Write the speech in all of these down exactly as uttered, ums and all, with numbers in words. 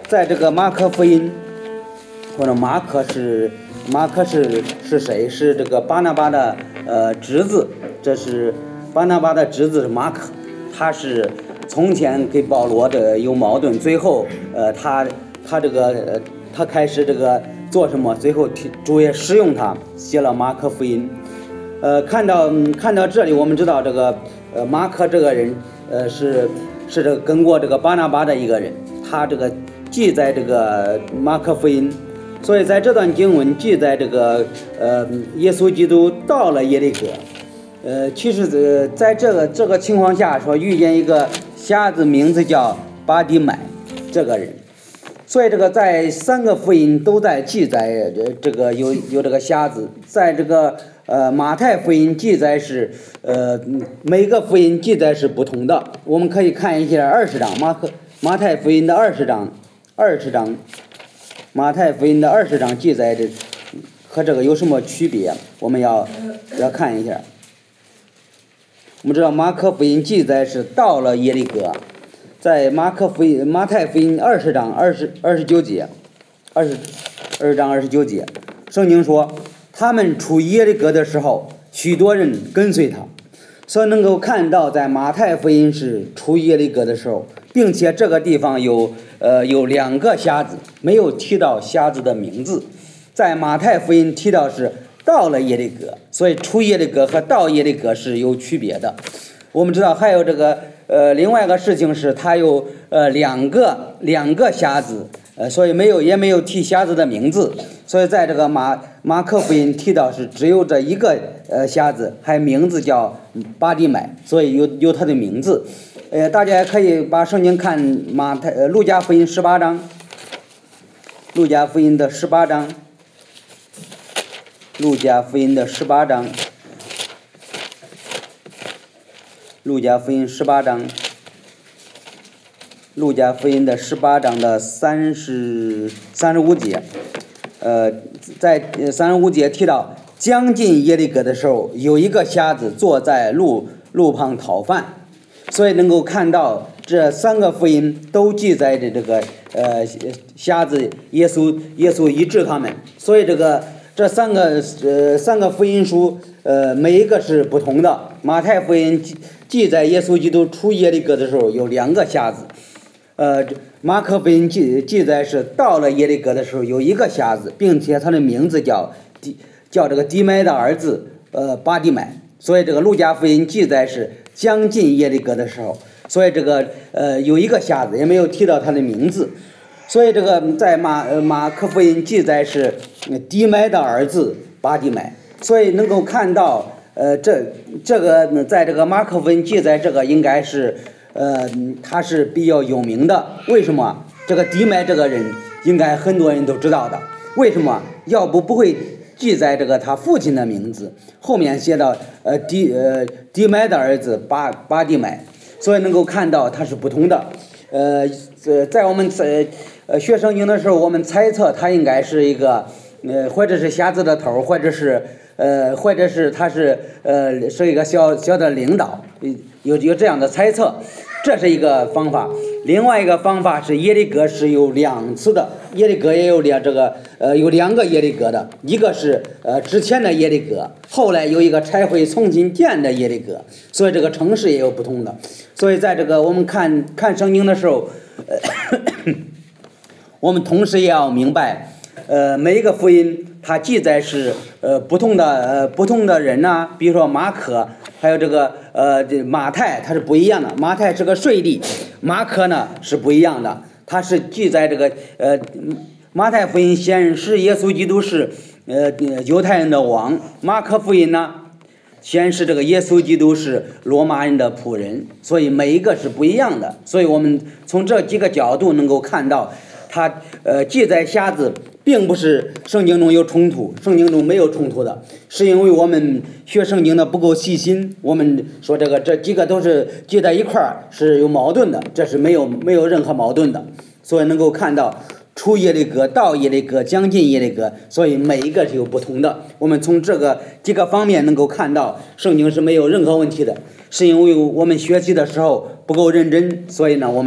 在这个马可福音，或者马可是马可是是谁？是这个巴拿巴的呃侄子，这是巴拿巴的侄子是马可，他是从前跟保罗的有矛盾，最后呃他他这个呃他开始这个做什么？最后主也使用他写了马可福音。呃，看到看到这里，我们知道这个呃马可这个人呃是是这个跟过这个巴拿巴的一个人，他这个记载这个马可福音。所以在这段经文记载这个呃耶稣基督到了耶利哥，呃其实呃在这个这个情况下说遇见一个瞎子，名字叫巴底买这个人，所以这个在三个福音都在记载这个有有这个瞎子，在这个呃马太福音记载是呃每个福音记载是不同的，我们可以看一下二十章马可马太福音的二十章二十章。马太福音的二十章记载的和这个有什么区别？我们要要看一下。我们知道马可福音记载是到了耶利哥，在马可福音马太福音二十章二十二十九节，二十二章二十九节，圣经说他们出耶利哥的时候，许多人跟随他，所以能够看到在马太福音是出耶利哥的时候，并且这个地方有呃有两个瞎子，没有提到瞎子的名字。在马太福音提到是到了耶利哥，所以出耶利哥和到耶利哥是有区别的。我们知道还有这个呃另外一个事情是，他有呃两个两个瞎子，呃所以没有也没有提瞎子的名字。所以在这个马马可福音提到是只有这一个呃瞎子，还名字叫巴底买，所以有有他的名字。呃，大家可以把圣经看马太呃路加福音十八章，路加福音的十八章，路加福音的十八章，路加福音十八章，路加福音的十八章的三十三十五节，呃，在三十五节提到将近耶利哥的时候，有一个瞎子坐在路路旁讨饭。所以能够看到这三个福音都记载着这个呃瞎子耶稣耶稣医治他们，所以这个这三个呃三个福音书呃每一个是不同的。马太福音记记载耶稣基督出耶利哥的时候有两个瞎子，呃马可福音记记载是到了耶利哥的时候有一个瞎子，并且他的名字叫底叫这个底买的儿子呃巴底买。所以这个路加福音记载是将近耶利哥的时候，所以这个呃有一个瞎子，也没有提到他的名字。所以这个在马呃马可福音记载是底买的儿子巴底买，所以能够看到呃这这个在这个马可福音记载这个应该是呃他是比较有名的。为什么？这个底买这个人应该很多人都知道的。为什么？要不不会记载这个他父亲的名字，后面写到呃底呃底买的儿子巴巴底买，所以能够看到他是不同的。呃呃，在我们呃呃学圣经的时候，我们猜测他应该是一个呃或者是瞎子的头，或者是呃或者是他是呃是一个小小的领导，有有这样的猜测，这是一个方法。另外一个方法是耶利哥是有两次的，耶利哥也有两这个呃有两个耶利哥的，一个是呃之前的耶利哥，后来有一个拆毁重新建的耶利哥，所以这个城市也有不同的。所以在这个我们看看圣经的时候，呃、我们同时也要明白，呃每一个福音它记载是呃不同的呃不同的人呐、啊，比如说马可。还有这个呃，这马太它是不一样的，马太是个税吏，马可呢是不一样的，它是记载这个呃，马太福音显示耶稣基督是呃犹太人的王，马可福音呢显示这个耶稣基督是罗马人的仆人，所以每一个是不一样的。所以我们从这几个角度能够看到，它呃记载瞎子。并不是圣经中有冲突，圣经中没有冲突的，是因为我们学圣经的不够细心。我们说这个这几个都是记在一块儿是有矛盾的，这是没有没有任何矛盾的。所以能够看到出耶利哥到耶利哥将近耶利哥，所以每一个是有不同的。我们从这个几个方面能够看到圣经是没有任何问题的，是因为我们学习的时候不够认真，所以呢我们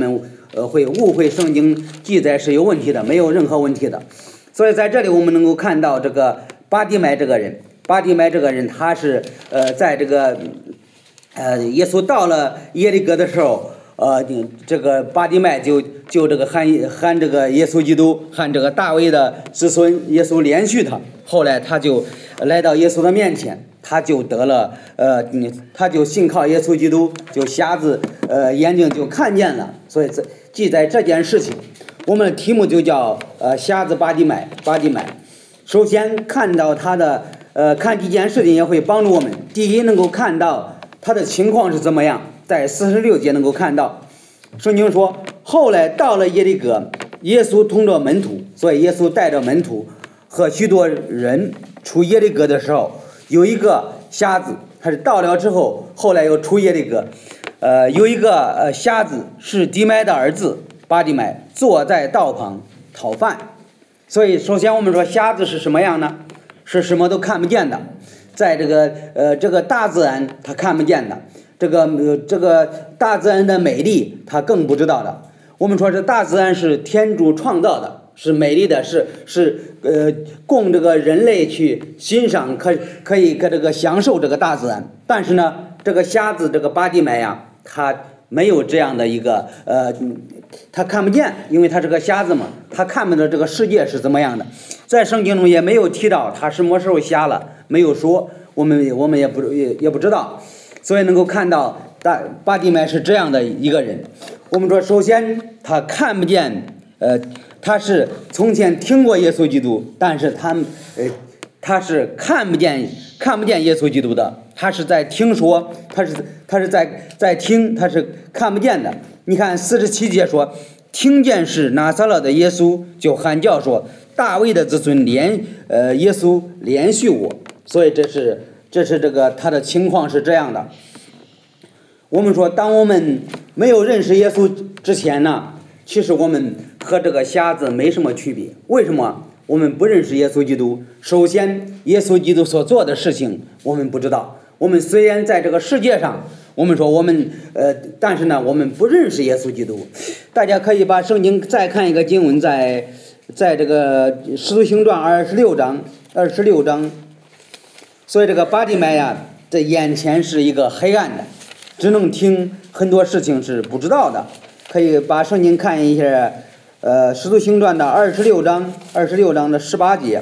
呃会误会圣经记载是有问题的，没有任何问题的。所以在这里我们能够看到这个巴底买这个人，巴底买这个人他是呃在这个呃耶稣到了耶利哥的时候，呃这个巴底买就就这个喊喊这个耶稣基督，喊这个大卫的子孙，耶稣连续他，后来他就来到耶稣的面前，他就得了呃他就信靠耶稣基督，就瞎子呃眼睛就看见了。所以这记载这件事情，我们的题目就叫呃瞎子巴底买，巴底买。首先看到他的呃看几件事情也会帮助我们。第一，能够看到他的情况是怎么样，在四十六节能够看到，圣经说后来到了耶利哥，耶稣同着门徒，所以耶稣带着门徒和许多人出耶利哥的时候，有一个瞎子，他是到了之后，后来又出耶利哥，呃有一个呃瞎子是底买的儿子巴底买，坐在道旁讨饭。所以首先我们说瞎子是什么样呢？是什么都看不见的，在这个呃这个大自然他看不见的，这个、呃、这个大自然的美丽他更不知道的。我们说这大自然是天主创造的，是美丽的，是是呃供这个人类去欣赏，可可以可这个享受这个大自然。但是呢，这个瞎子这个巴底买呀，他没有这样的一个呃，他看不见，因为他是个瞎子嘛，他看不到这个世界是怎么样的。在圣经中也没有提到他什么时候瞎了，没有说，我们我们也不也也不知道。所以能够看到大巴底买是这样的一个人。我们说首先他看不见，呃他是从前听过耶稣基督，但是他呃他是看不见看不见耶稣基督的，他是在听说，他是他是在在听，他是看不见的。你看四十七节说，听见是拿撒勒的耶稣，就喊叫说，大卫的子孙连呃耶稣连续我。所以这是这是这个他的情况是这样的。我们说当我们没有认识耶稣之前呢，其实我们和这个瞎子没什么区别。为什么？我们不认识耶稣基督。首先耶稣基督所做的事情我们不知道。我们虽然在这个世界上，我们说我们呃，但是呢我们不认识耶稣基督。大家可以把圣经再看一个经文，在在这个使徒行传二十六章二十六章。所以这个巴底买呀，在眼前是一个黑暗的，只能听，很多事情是不知道的。可以把圣经看一下，呃，使徒行传的二十六章，二十六章的十八节。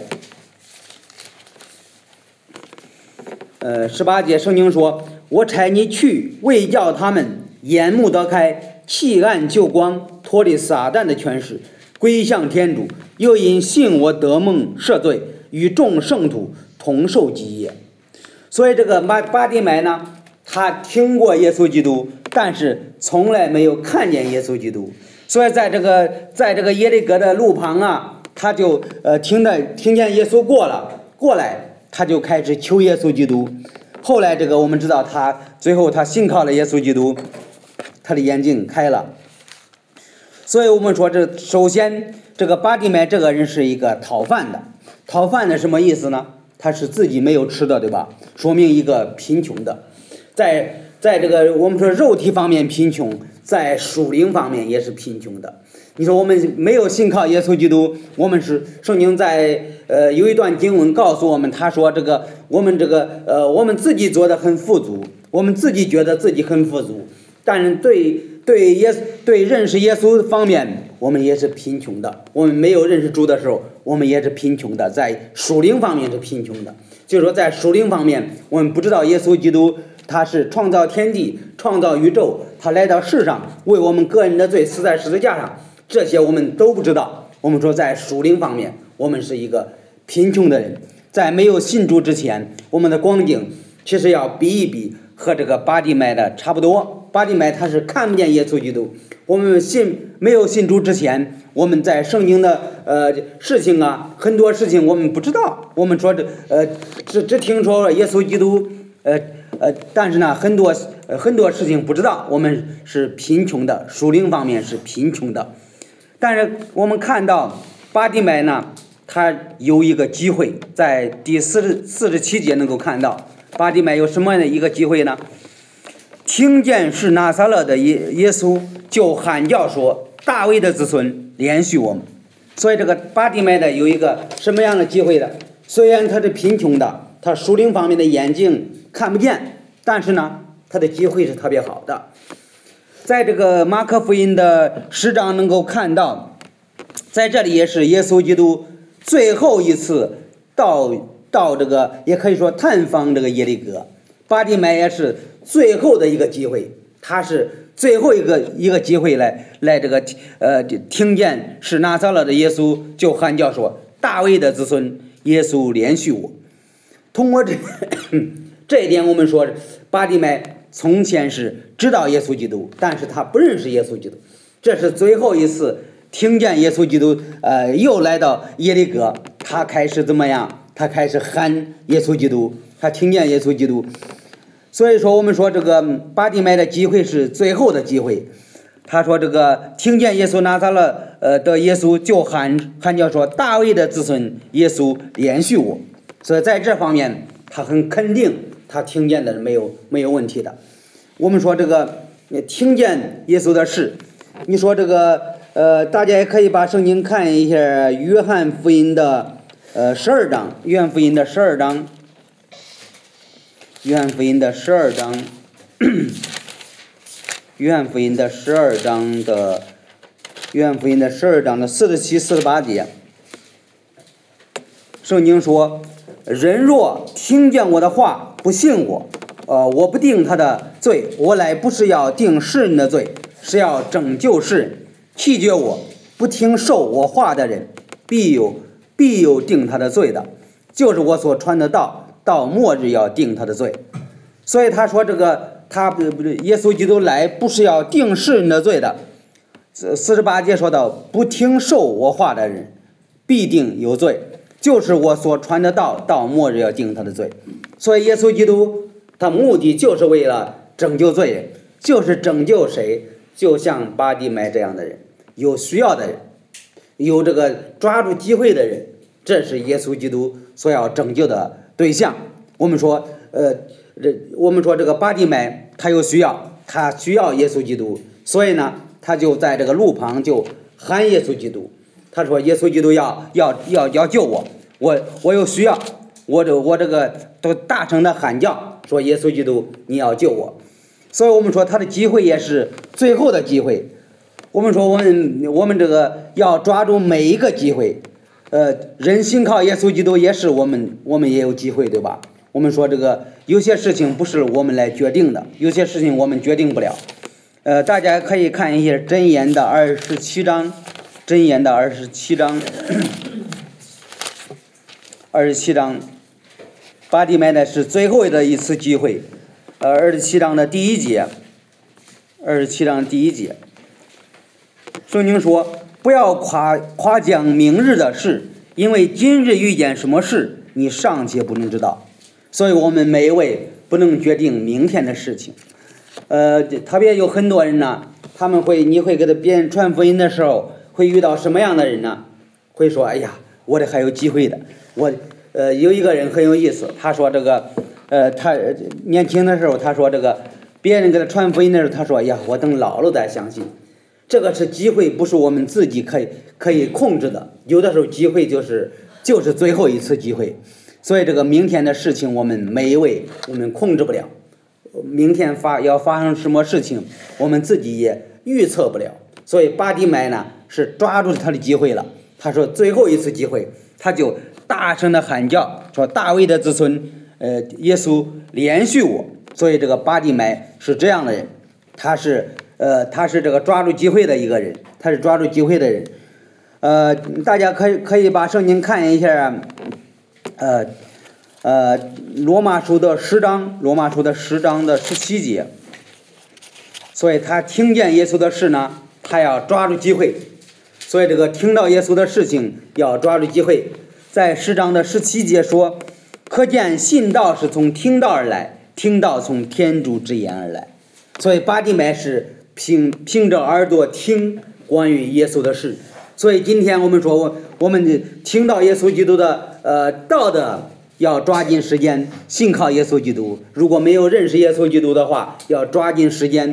呃，十八节圣经说：“我差你去，为叫他们眼目得开，弃暗就光，脱离撒旦的权势，归向天主，又因信我得蒙赦罪，与众圣徒同受基业。”所以这个巴巴底买呢，他听过耶稣基督，但是从来没有看见耶稣基督。所以在这个在这个耶利哥的路旁啊，他就呃听的听见耶稣过了过来，他就开始求耶稣基督。后来这个我们知道他最后他信靠了耶稣基督，他的眼睛开了。所以我们说这首先这个巴底买这个人是一个讨饭的。讨饭的什么意思呢？他是自己没有吃的，对吧？说明一个贫穷的，在在这个我们说肉体方面贫穷，在属灵方面也是贫穷的。你说我们没有信靠耶稣基督，我们是圣经在呃有一段经文告诉我们，他说这个我们这个呃我们自己做的很富足，我们自己觉得自己很富足，但是对对耶对认识耶稣方面，我们也是贫穷的。我们没有认识主的时候，我们也是贫穷的，在属灵方面是贫穷的。就是说在属灵方面，我们不知道耶稣基督他是创造天地，创造宇宙，他来到世上为我们个人的罪死在十字架上，这些我们都不知道。我们说在属灵方面，我们是一个贫穷的人。在没有信主之前，我们的光景其实要比一比，和这个巴底买的差不多。巴底买他是看不见耶稣基督。我们信没有信主之前，我们在圣经的呃事情啊，很多事情我们不知道。我们说这呃只只听说耶稣基督，呃呃，但是呢很多呃很多事情不知道。我们是贫穷的，属灵方面是贫穷的。但是我们看到巴底买呢，他有一个机会，在第四十四十七节能够看到巴底买有什么样的一个机会呢？听见是拿撒勒的耶耶稣，就喊叫说， 大卫的子孙连续我们。所以这个巴底买的有一个什么样的机会的？虽然他是贫穷的，他属灵方面的眼睛看不见，但是呢，他的机会是特别好的。在这个马可福音的十章能够看到，在这里也是耶稣基督最后一次到到这个，也可以说探访这个耶利哥。巴底买也是最后的一个机会，他是最后一个一个机会来来这个呃听见是拿撒勒的耶稣，就喊叫说：“大卫的子孙，耶稣连续我。”通过这这一点，我们说巴底买从前是知道耶稣基督，但是他不认识耶稣基督。这是最后一次听见耶稣基督，呃，又来到耶利哥，他开始怎么样？他开始喊耶稣基督，他听见耶稣基督。所以说，我们说这个巴底买的机会是最后的机会。他说这个听见耶稣拿撒勒呃的耶稣，就喊喊叫说：“大卫的子孙，耶稣连续我。”所以在这方面，他很肯定，他听见的是没有没有问题的。我们说这个听见耶稣的事，你说这个呃，大家也可以把圣经看一下，约翰福音的呃十二章，约翰福音的十二章，约翰福音的十二章，约翰福音的十二章的，约翰福音的十二章的四十七、四十八节，圣经说：“人若听见我的话，不信我，呃，我不定他的罪。我来不是要定世人的罪，是要拯救世人。弃绝我，不听受我话的人，必有必有定他的罪的，就是我所传的道，到末日要定他的罪。”所以他说这个他不不耶稣基督来不是要定世人的罪的。四十八节说到：“不听受我话的人，必定有罪。就是我所传的道，到末日要定他的罪。”所以耶稣基督他目的就是为了拯救罪人，就是拯救谁？就像巴底买这样的人，有需要的人，有这个抓住机会的人，这是耶稣基督所要拯救的对象。我们说，呃，这我们说这个巴底买他有需要，他需要耶稣基督，所以呢，他就在这个路旁就喊耶稣基督。他说：“耶稣基督要要要要救我，我我有需要，我这我这个都大声的喊叫，说耶稣基督你要救我。”所以我们说他的机会也是最后的机会。我们说我们我们这个要抓住每一个机会，呃，人信靠耶稣基督也是我们我们也有机会，对吧？我们说这个有些事情不是我们来决定的，有些事情我们决定不了。呃，大家可以看一下箴言的二十七章。箴言的二十七章，二十七章，巴底买的是最后的一次机会。呃，二十七章的第一节，二十七章第一节，圣经说：“不要夸夸奖明日的事，因为今日遇见什么事，你尚且不能知道。”所以我们每一位不能决定明天的事情。呃，特别有很多人呢，他们会，你会给他别人传福音的时候，会遇到什么样的人呢？会说：“哎呀，我这还有机会的。”我呃有一个人很有意思，他说这个呃他年轻的时候，他说这个别人给他传福音的时候，他说：“哎呀，我等老了再相信。”这个是机会，不是我们自己可以可以控制的。有的时候机会就是就是最后一次机会，所以这个明天的事情，我们每一位我们控制不了。明天发要发生什么事情，我们自己也预测不了。所以巴底买呢是抓住他的机会了。他说最后一次机会，他就大声的喊叫说：“大卫的子孙，呃，耶稣连续我。”所以这个巴底买是这样的人，他是呃他是这个抓住机会的一个人，他是抓住机会的人。呃，大家可以可以把圣经看一下，呃呃罗马书的十章，罗马书的十章的十七节。所以他听见耶稣的事呢，他要抓住机会。所以这个听到耶稣的事情要抓住机会。在十章的十七节说：“可见信道是从听道而来，听道从天主之言而来。”所以巴底买是凭凭着耳朵听关于耶稣的事。所以今天我们说，我们听到耶稣基督的呃道的，要抓紧时间信靠耶稣基督。如果没有认识耶稣基督的话，要抓紧时间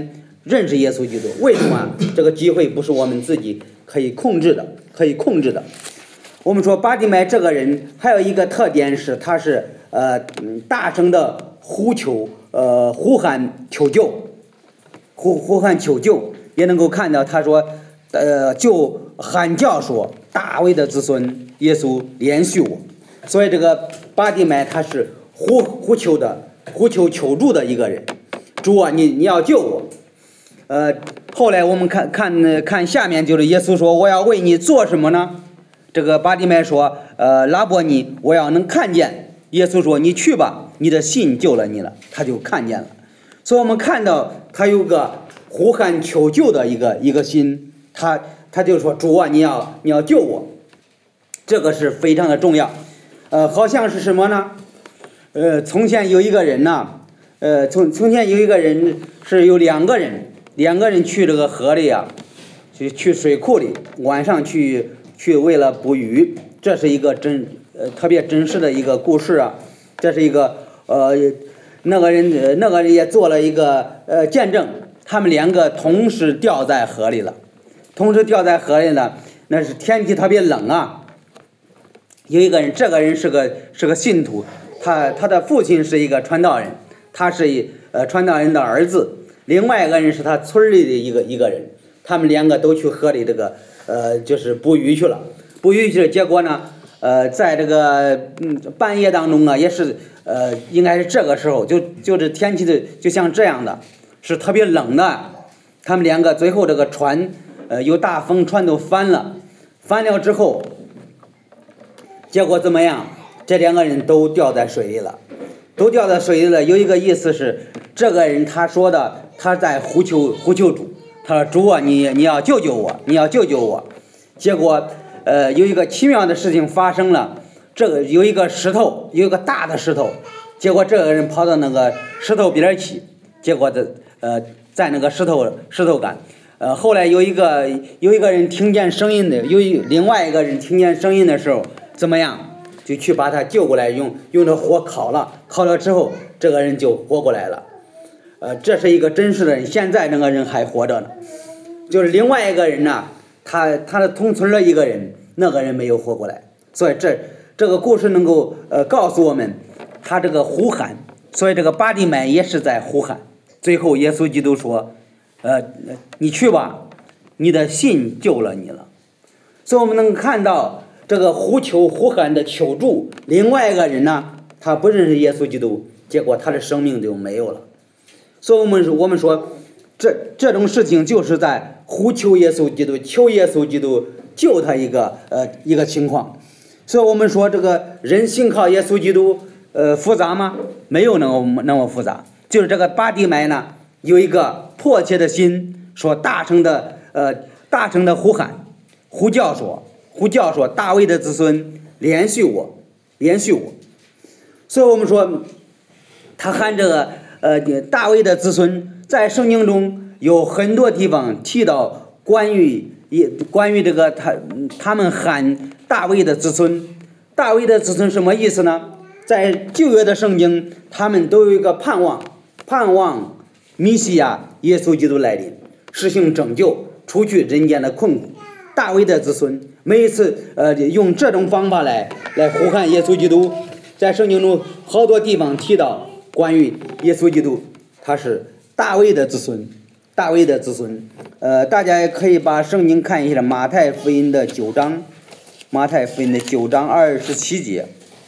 认识耶稣基督。为什么这个机会不是我们自己可以控制的？可以控制的。我们说巴底买这个人还有一个特点是，他是呃大声的呼求，呃呼喊求救，呼呼喊求救，也能够看到他说，呃就喊叫说大卫的子孙耶稣怜恤我。所以这个巴底买他是呼呼求的，呼求求助的一个人。主啊，你你要救我。呃，后来我们看看看下面就是耶稣说，我要为你做什么呢？这个巴底买说，呃，拉伯尼，我要能看见。耶稣说，你去吧，你的信救了你了，他就看见了。所以我们看到他有个呼喊求救的一个一个心，他他就说，主啊，你要你要救我，这个是非常的重要。呃，好像是什么呢？呃，从前有一个人呢，呃，从从前有一个人是有两个人，两个人去这个河里啊，去去水库里，晚上去去为了捕鱼，这是一个真呃特别真实的一个故事啊。这是一个呃那个人呃那个人也做了一个呃见证，他们两个同时掉在河里了，同时掉在河里了，那是天气特别冷啊。有一个人，这个人是个是个信徒，他他的父亲是一个传道人，他是一呃传道人的儿子。另外一个人是他村里的一个一个人，他们两个都去河里这个呃就是捕鱼去了，捕鱼去了，结果呢，呃在这个嗯半夜当中啊，也是呃应该是这个时候，就就是天气的就像这样的，是特别冷的。他们两个最后这个船呃有大风，船都翻了，翻了之后。结果怎么样？这两个人都掉在水里了，都掉在水里了。有一个意思是，这个人他说的，他在呼求呼求主，他说主啊，你你要救救我，你要救救我。结果呃有一个奇妙的事情发生了，这个有一个石头，有一个大的石头，结果这个人跑到那个石头边去，结果的呃在那个石头石头干。呃，后来有一个有一个人听见声音的，有一另外一个人听见声音的时候。怎么样？就去把他救过来，用用这火烤了，烤了之后，这个人就活过来了。呃，这是一个真实的人，现在那个人还活着呢。就是另外一个人呢，他他的同村的一个人，那个人没有活过来。所以这这个故事能够呃告诉我们，他这个呼喊，所以这个巴底买也是在呼喊。最后耶稣基督说，呃，你去吧，你的信救了你了。所以我们能看到。这个呼求呼喊的求助，另外一个人呢，他不认识耶稣基督，结果他的生命就没有了。所以我们我们说，这这种事情就是在呼求耶稣基督，求耶稣基督救他一个呃一个情况。所以我们说，这个人信靠耶稣基督，呃复杂吗？没有那么那么复杂。就是这个巴底买呢，有一个迫切的心，说大声的呃大声的呼喊，呼叫说。呼叫说大卫的子孙怜恤我，怜恤我。所以我们说他喊这个呃大卫的子孙，在圣经中有很多地方提到关于也关于这个他他们喊大卫的子孙。大卫的子孙什么意思呢？在旧约的圣经，他们都有一个盼望，盼望弥西亚耶稣基督来临，实行拯救，除去人间的困苦。大卫的子孙每一次呃用这种方法来来呼喊耶稣基督，在圣经中好多地方提到关于耶稣基督，他是大卫的子孙，大卫的子孙。呃，大家也可以把圣经看一下，马太福音的九章，马太福音的九章二十七节，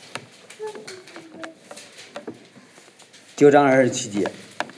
九章二十七节，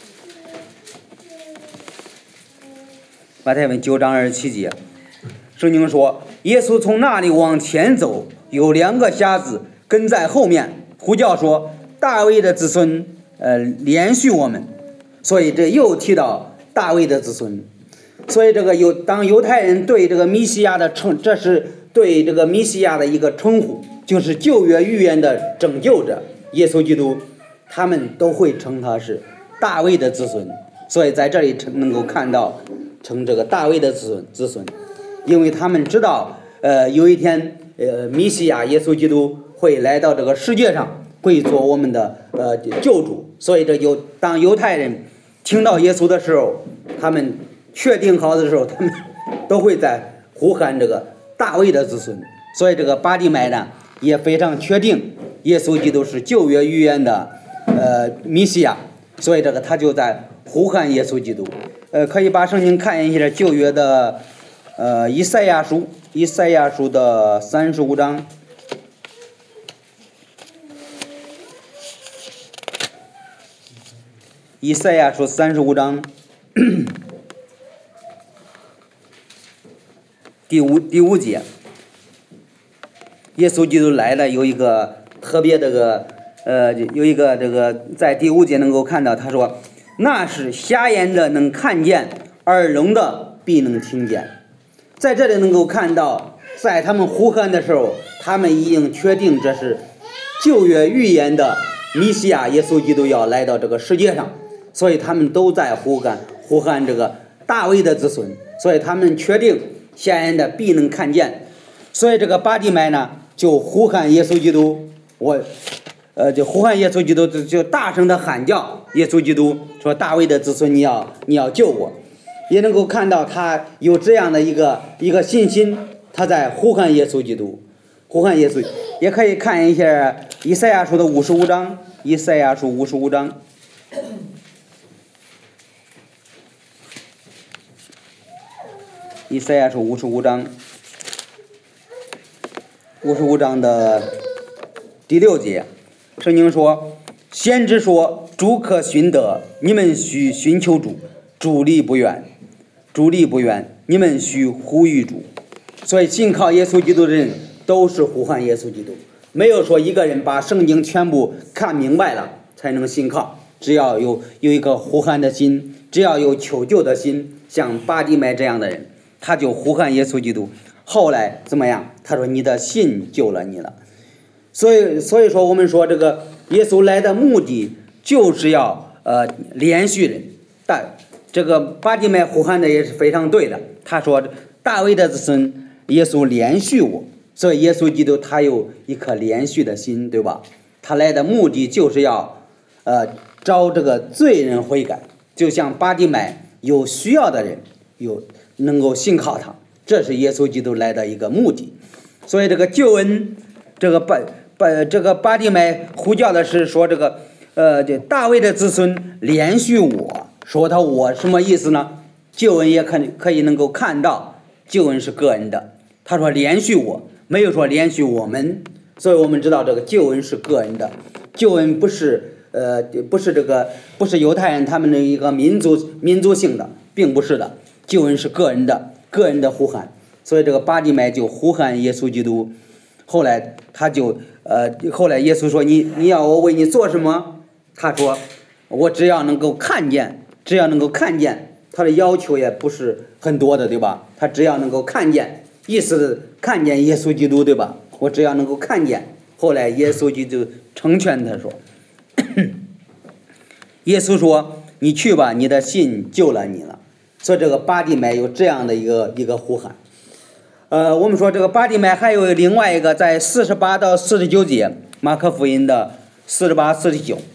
马太福音九章二十七节。圣经说，耶稣从那里往前走，有两个瞎子跟在后面，呼叫说：“大卫的子孙，呃，怜恤我们。”所以这又提到大卫的子孙。所以这个犹当犹太人对这个弥西亚的称，这是对这个弥西亚的一个称呼，就是旧约预言的拯救者耶稣基督，他们都会称他是大卫的子孙。所以在这里能够看到称这个大卫的子孙子孙。因为他们知道，呃，有一天，呃，弥西亚耶稣基督会来到这个世界上，会做我们的呃救主。所以这犹当犹太人听到耶稣的时候，他们确定好的时候，他们都会在呼喊这个大卫的子孙。所以这个巴地买呢也非常确定耶稣基督是旧约预言的呃弥西亚，所以这个他就在呼喊耶稣基督。呃，可以把圣经看一下旧约的呃以赛亚书，以赛亚书的三十五章。以赛亚书三十五章第五第五节，耶稣基督来了，有一个特别这个呃有一个这个在第五节能够看到，他说那是瞎眼的能看见，耳聋的必能听见。在这里能够看到，在他们呼喊的时候，他们已经确定这是旧约预言的弥西亚耶稣基督要来到这个世界上，所以他们都在呼喊呼喊这个大卫的子孙，所以他们确定瞎眼的必能看见。所以这个巴地买呢就呼喊耶稣基督，我呃就呼喊耶稣基督，就大声的喊叫耶稣基督，说大卫的子孙，你要你要救我。也能够看到他有这样的一个一个信心，他在呼喊耶稣基督，呼喊耶稣。也可以看一下以赛亚书的五十五章，以赛亚书五十五章。以赛亚书五十五章，五十五章的第六节，圣经说：“先知说，主可寻得，你们须寻求主，主离不远，主离不远，你们须呼吁主。”所以信靠耶稣基督的人都是呼喊耶稣基督，没有说一个人把圣经全部看明白了才能信靠，只要有有一个呼喊的心，只要有求救的心，像巴地买这样的人，他就呼喊耶稣基督。后来怎么样？他说你的信救了你了。所以所以说我们说这个耶稣来的目的就是要呃连续人，但这个巴地买呼喊的也是非常对的。他说大卫的子孙，耶稣连续我，所以耶稣基督他有一颗连续的心，对吧？他来的目的就是要呃招这个罪人悔改，就像巴地买有需要的人有能够信靠他，这是耶稣基督来的一个目的。所以这个救恩，这个巴巴这个巴地买呼叫的是说这个呃这大卫的子孙连续我，说他我什么意思呢？救恩也可可以能够看到，救恩是个人的。他说连续我，没有说连续我们，所以我们知道这个救恩是个人的，救恩不是呃不是这个不是犹太人他们的一个民族民族性的，并不是的，救恩是个人的，个人的呼喊。所以这个巴地买就呼喊耶稣基督，后来他就呃后来耶稣说你你要我为你做什么？他说我只要能够看见，只要能够看见。他的要求也不是很多的，对吧？他只要能够看见，意思是看见耶稣基督，对吧？我只要能够看见。后来耶稣基督成全他说耶稣说你去吧，你的信救了你了。所以这个巴地买有这样的一个一个呼喊。呃，我们说这个巴地买还有另外一个，在四十八到四十九节，马可福音的四十八四十九。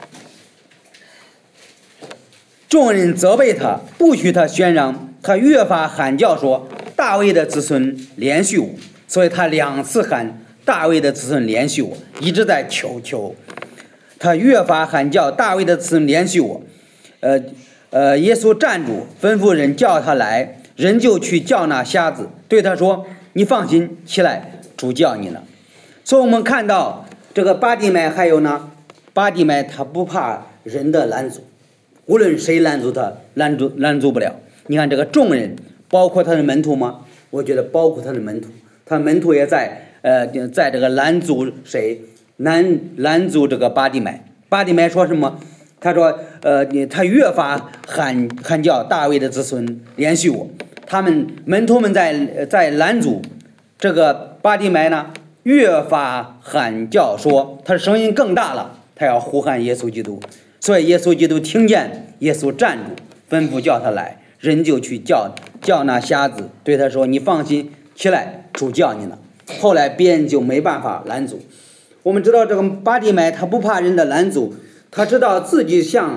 众人责备他，不许他宣嚷，他越发喊叫说大卫的子孙连续我。所以他两次喊大卫的子孙连续我，一直在求求他越发喊叫大卫的子孙连续我。呃呃，耶稣站住，吩咐人叫他来，人就去叫那瞎子，对他说你放心起来，主叫你了。所以我们看到这个巴地买还有呢，巴地买他不怕人的拦阻，无论谁拦阻他，拦阻拦阻不了。你看这个众人，包括他的门徒吗？我觉得包括他的门徒，他门徒也在呃，在这个拦阻谁？拦拦阻这个巴地买。巴地买说什么？他说呃，他越发喊喊叫大卫的子孙连续我。他们门徒们在在拦阻这个巴地买呢，越发喊叫说，他的声音更大了，他要呼喊耶稣基督。所以耶稣基督听见，耶稣站住，吩咐叫他来，人就去叫叫那瞎子，对他说你放心起来，主叫你了。后来别人就没办法拦阻。我们知道这个巴地买他不怕人的拦阻，他知道自己像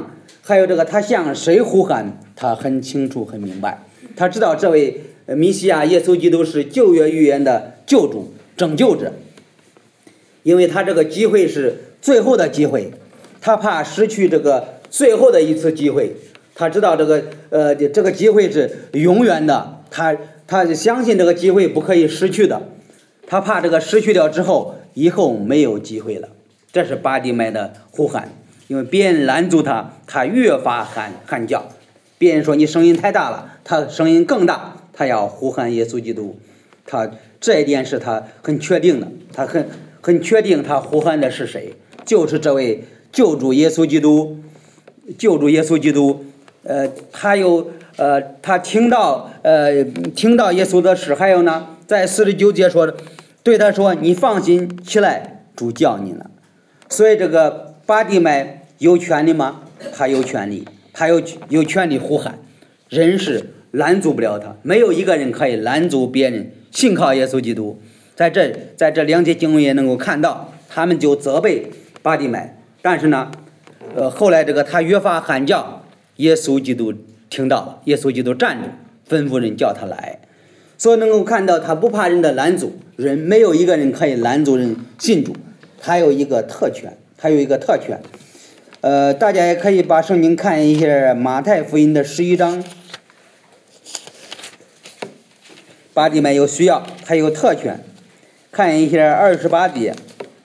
还有这个他向谁呼喊，他很清楚很明白，他知道这位弥西亚耶稣基督是旧约预言的救主拯救者，因为他这个机会是最后的机会，他怕失去这个最后的一次机会，他知道这个呃这个机会是永远的，他他相信这个机会不可以失去的，他怕这个失去掉之后以后没有机会了。这是巴底买的呼喊，因为别人拦住他，他越发喊喊叫，别人说你声音太大了，他声音更大，他要呼喊耶稣基督，他这一点是他很确定的，他很很确定他呼喊的是谁，就是这位救主耶稣基督，救主耶稣基督。呃，还有呃，他听到呃听到耶稣的事，还有呢，在四十九节说，对他说：“你放心起来，主叫你了。”所以这个巴底买有权利吗？他有权利，他有有权利呼喊，人是拦阻不了他，没有一个人可以拦阻别人信靠耶稣基督。在这在这两节经文也能够看到，他们就责备巴底买，但是呢，呃，后来这个他越发喊叫，耶稣基督听到了，耶稣基督站住，吩咐人叫他来。所以能够看到他不怕人的拦阻，人没有一个人可以拦阻人信主，他有一个特权，他有一个特权。呃，大家也可以把圣经看一下马太福音的十一章，巴底买有需要，他有特权，看一下二十八节。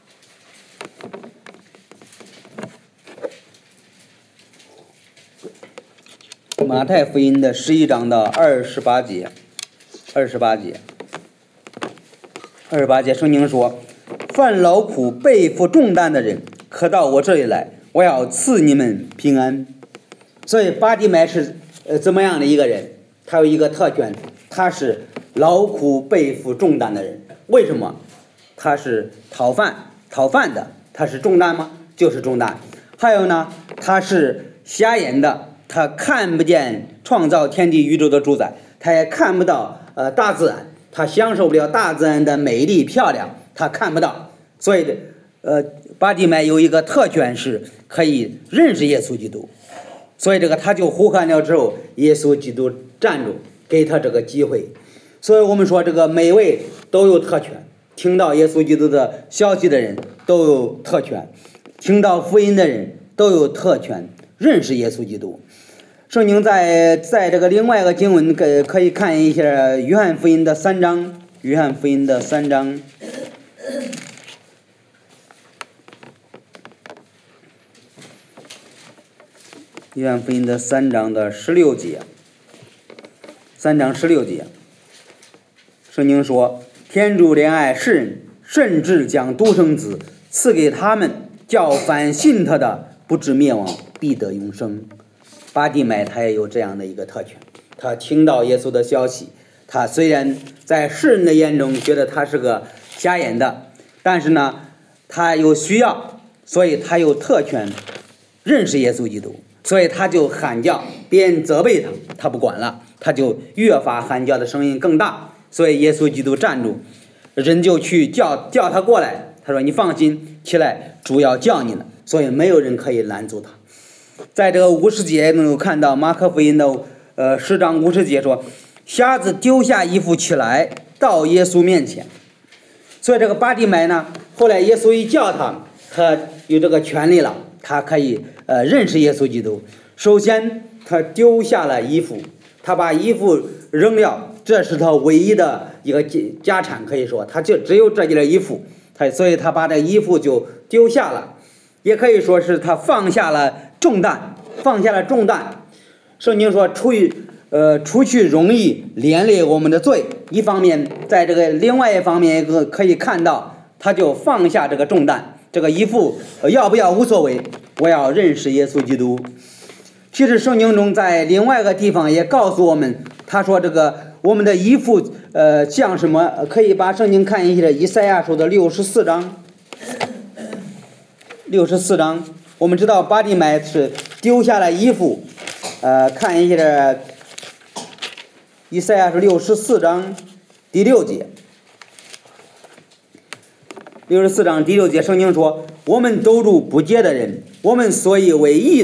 马太福音的十一章的二十八节，二十八节，二十八节，圣经说：“凡劳苦背负重担的人，可到我这里来，我要赐你们平安。”所以巴底买是呃怎么样的一个人？他有一个特权，他是劳苦背负重担的人。为什么？他是讨饭讨饭的，他是重担吗？就是重担。还有呢，他是瞎眼的。他看不见创造天地宇宙的主宰，他也看不到呃大自然，他享受不了大自然的美丽漂亮，他看不到。所以呃巴底买有一个特权是可以认识耶稣基督，所以这个他就呼喊了之后，耶稣基督站住，给他这个机会。所以我们说这个每位都有特权，听到耶稣基督的消息的人都有特权，听到福音的人都有特权认识耶稣基督。圣经在在这个另外一个经文可可以看一下约翰福音的三章，约翰福音的三章，约翰福音的三章的十六节，三章十六节，圣经说：“天主怜爱世人，甚至将独生子赐给他们，叫凡信他的不至灭亡，必得永生。”巴底买他也有这样的一个特权，他听到耶稣的消息，他虽然在世人的眼中觉得他是个瞎眼的，但是呢他有需要，所以他有特权认识耶稣基督，所以他就喊叫，别人责备他，他不管了，他就越发喊叫的声音更大，所以耶稣基督站住，人就去叫叫他过来，他说：“你放心起来，主要叫你了。”所以没有人可以拦住他。在这个五十节能够看到马可福音的呃十章五十节说，瞎子丢下衣服起来到耶稣面前。所以这个巴底买呢，后来耶稣一叫他，他有这个权利了，他可以呃认识耶稣基督。首先他丢下了衣服，他把衣服扔了，这是他唯一的一个家产，可以说他就只有这件衣服，他所以他把这衣服就丢下了，也可以说是他放下了重担，放下了重担。圣经说除去呃除去容易连累我们的罪，一方面在这个另外一方面可可以看到，他就放下这个重担，这个衣服、呃、要不要无所谓，我要认识耶稣基督。其实圣经中在另外一个地方也告诉我们，他说这个我们的衣服呃像什么，可以把圣经看一下以赛亚书的六十四章，六十四章。我们知道巴底买是丢下了衣服，呃，看一下以赛亚书六十四章第六节，六十四章第六节，圣经说：“我们都如不洁的人，我们所以为义的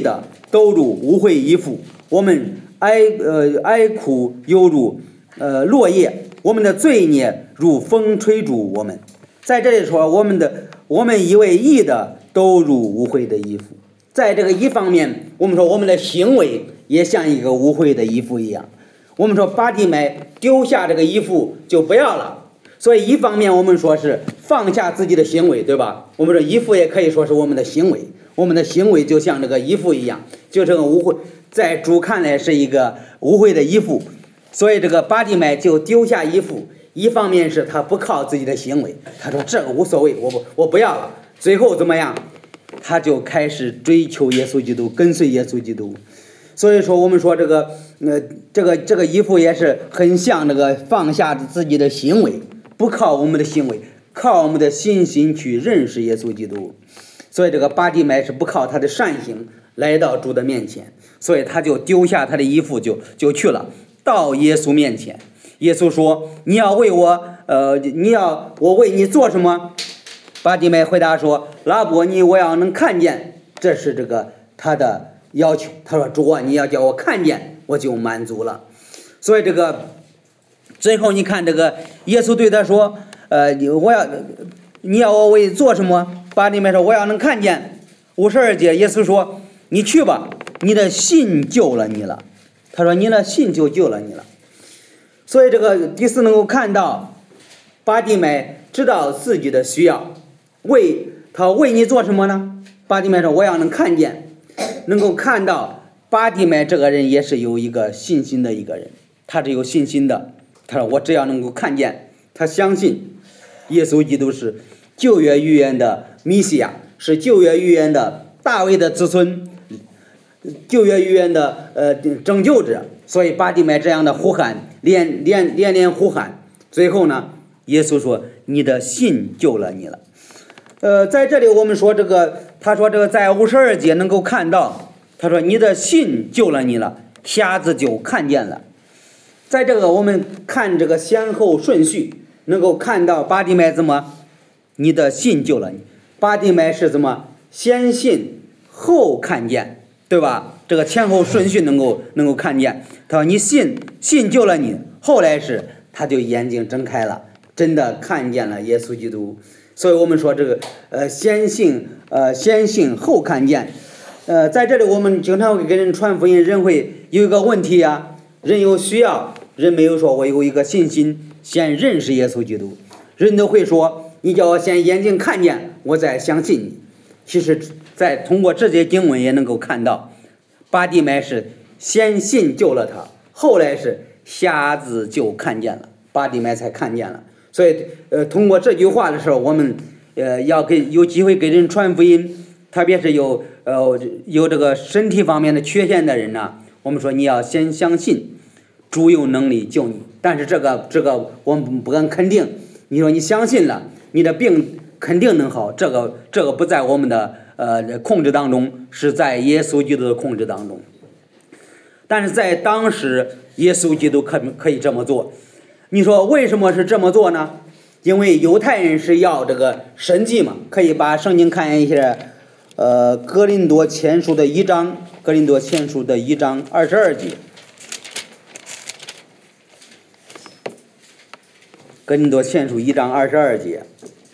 都如无悔衣服，我们哀呃哀哭犹如呃落叶，我们的罪孽如风吹逐我们。在这里说，我们的我们以为义的都如污秽的衣服。在这个一方面，我们说我们的行为也像一个污秽的衣服一样。我们说巴底买丢下这个衣服就不要了，所以一方面我们说是放下自己的行为，对吧？我们说衣服也可以说是我们的行为，我们的行为就像这个衣服一样，就这个污秽，在主看来是一个污秽的衣服，所以这个巴底买就丢下衣服。一方面是他不靠自己的行为，他说这个无所谓，我不我不要了。最后怎么样？他就开始追求耶稣基督，跟随耶稣基督。所以说我们说这个呃这个这个衣服也是很像这个放下自己的行为，不靠我们的行为，靠我们的信心去认识耶稣基督。所以这个巴底买是不靠他的善行来到主的面前，所以他就丢下他的衣服就就去了，到耶稣面前。耶稣说：“你要为我，呃，你要我为你做什么？”巴底买回答说：“拉伯尼，我要能看见。”这是这个他的要求。他说：“主啊，你要叫我看见，我就满足了。”所以这个最后你看这个耶稣对他说：“呃，我要你要我为做什么？”巴底买说：“我要能看见。”五十二节，耶稣说：“你去吧，你的信救了你了。”他说：“你的信就救了你了。”所以这个第四能够看到巴底买知道自己的需要，为他为你做什么呢？巴底买说：“我要能看见，能够看到。”巴底买这个人也是有一个信心的一个人，他是有信心的。他说：“我只要能够看见，他相信耶稣基督是旧约预言的弥西亚，是旧约预言的大卫的子孙，旧约预言的呃拯救者。”所以巴底买这样的呼喊，连连连连呼喊，最后呢，耶稣说：“你的信救了你了。”呃，在这里我们说这个，他说这个在五十二节能够看到，他说：“你的信救了你了，瞎子就看见了。”在这个我们看这个先后顺序，能够看到巴底买怎么，你的信救了你。巴底买是怎么先信后看见，对吧？这个前后顺序能够能够看见。他说：“你信信救了你。”后来是他就眼睛睁开了，真的看见了耶稣基督。所以我们说这个呃先信呃先信后看见。呃，在这里我们经常会给人传福音，人会有一个问题啊，人有需要，人没有说我有一个信心先认识耶稣基督，人都会说你叫我先眼睛看见，我再相信你。其实在通过这些经文也能够看到，巴底买是先信救了他，后来是瞎子就看见了，巴底买才看见了。所以呃，通过这句话的时候，我们呃要给有机会给人传福音，特别是有呃有这个身体方面的缺陷的人呢，我们说你要先相信主有能力救你。但是这个这个我们不敢肯定，你说你相信了，你的病肯定能好，这个这个不在我们的呃控制当中，是在耶稣基督的控制当中。但是在当时，耶稣基督可可以这么做。你说为什么是这么做呢？因为犹太人是要这个神迹嘛，可以把圣经看一下，呃，哥林多前书的一章，哥林多前书的一章二十二节，哥林多前书一章二十二节，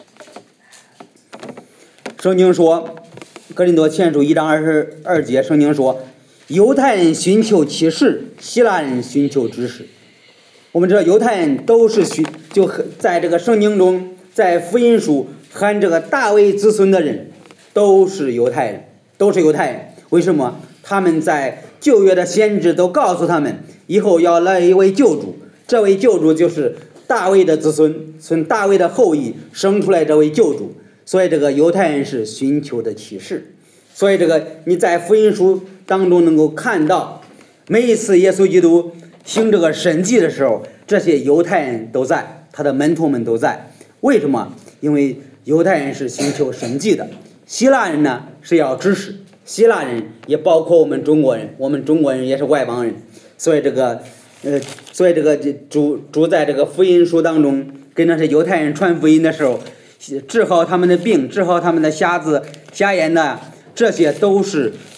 圣经说，哥林多前书一章二十二节，圣经说，犹太人寻求启示，希腊人寻求知识。我们知道犹太人都是寻就在这个圣经中，在福音书含这个大卫子孙的人都是犹太人，都是犹太人。为什么？他们在旧约的先知都告诉他们，以后要来一位救主，这位救主就是大卫的子孙，从大卫的后裔生出来这位救主。所以这个犹太人是寻求的启示。所以这个你在福音书当中能够看到，每一次耶稣基督行这个神迹的时候，这些犹太人都在，他的门徒们都在。为什么？因为犹太人是寻求神迹的，希腊人呢是要知识，希腊人也包括我们中国人，我们中国人也是外邦人。所以这个呃，所以这个主主在这个福音书当中跟那些犹太人传福音的时候，治好他们的病，治好他们的瞎子瞎眼的，这些都是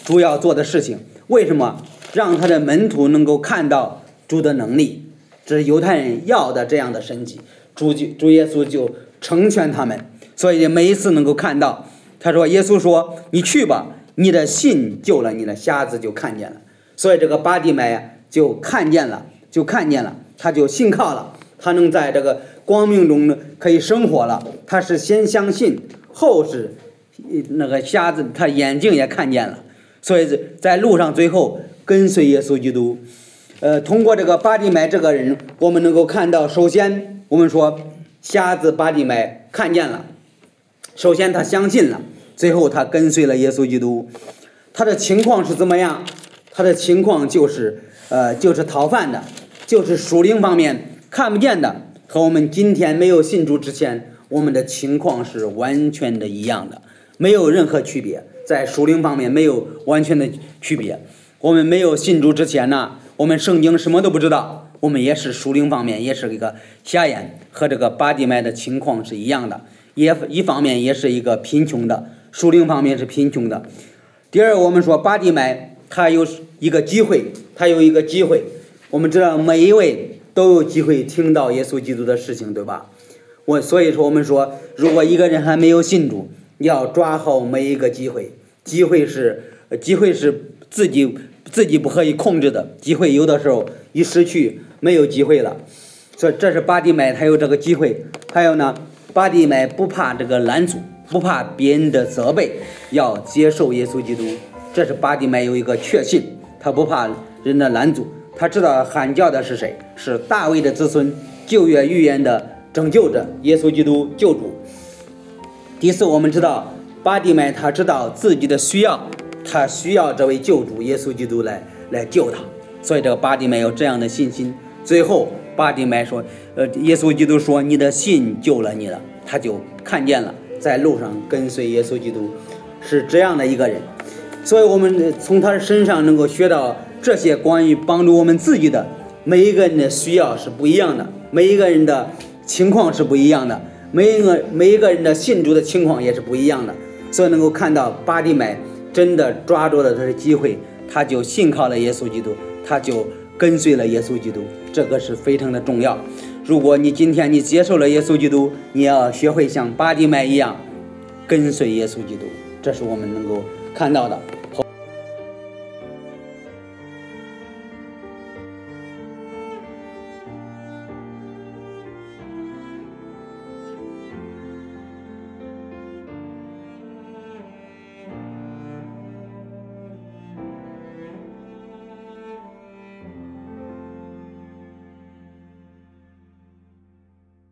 主要做的事情。为什么？让他的门徒能够看到主的能力，这是犹太人要的这样的神迹，主主耶稣就成全他们。所以每一次能够看到，他说耶稣说你去吧，你的信救了你的，瞎子就看见了。所以这个巴地买就看见了，就看见了，他就信靠了，他能在这个光明中可以生活了。他是先相信，后是那个瞎子他眼睛也看见了，所以在路上最后跟随耶稣基督。呃，通过这个巴地买这个人，我们能够看到，首先我们说瞎子巴地买看见了，首先他相信了，最后他跟随了耶稣基督。他的情况是怎么样？他的情况就是呃，就是逃犯的，就是属灵方面看不见的，和我们今天没有信主之前我们的情况是完全的一样的，没有任何区别，在属灵方面没有完全的区别。我们没有信主之前呢，我们圣经什么都不知道，我们也是属灵方面也是一个瞎眼，和这个巴地买的情况是一样的，也一方面也是一个贫穷的，属灵方面是贫穷的。第二，我们说巴地买他有一个机会，他有一个机会，我们知道每一位都有机会听到耶稣基督的事情，对吧？我所以说我们说，如果一个人还没有信主，要抓好每一个机会，机会是机会是自己自己不可以控制的，机会有的时候一失去没有机会了。所以这是巴地买他有这个机会。还有呢，巴地买不怕这个拦阻，不怕别人的责备，要接受耶稣基督。这是巴地买有一个确信，他不怕人的拦阻，他知道喊叫的是谁，是大卫的子孙，旧约预言的拯救者耶稣基督救主。第四，我们知道巴地买他知道自己的需要，他需要这位救主耶稣基督来来救他，所以这个巴地买有这样的信心。最后巴地买说，呃，耶稣基督说你的信救了你了，他就看见了，在路上跟随耶稣基督，是这样的一个人。所以我们从他身上能够学到这些关于帮助我们自己的。每一个人的需要是不一样的，每一个人的情况是不一样的，每一个每一个人的信主的情况也是不一样的。所以能够看到巴地买真的抓住了他的机会，他就信靠了耶稣基督，他就跟随了耶稣基督，这个是非常的重要。如果你今天你接受了耶稣基督，你要学会像巴地买一样跟随耶稣基督，这是我们能够看到的。